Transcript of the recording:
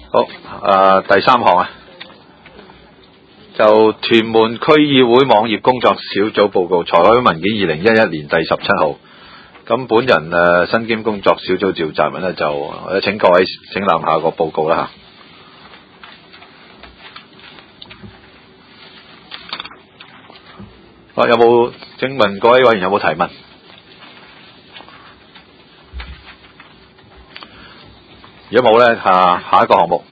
好，第三項啊，就屯門區議會網頁工作小組報告，財委會文件2011年第17號。咁本人身兼工作小組召集人咧，就請各位請覽下個報告啦嚇。有冇？請問各位委員有冇提問？如果冇咧，下一個項目。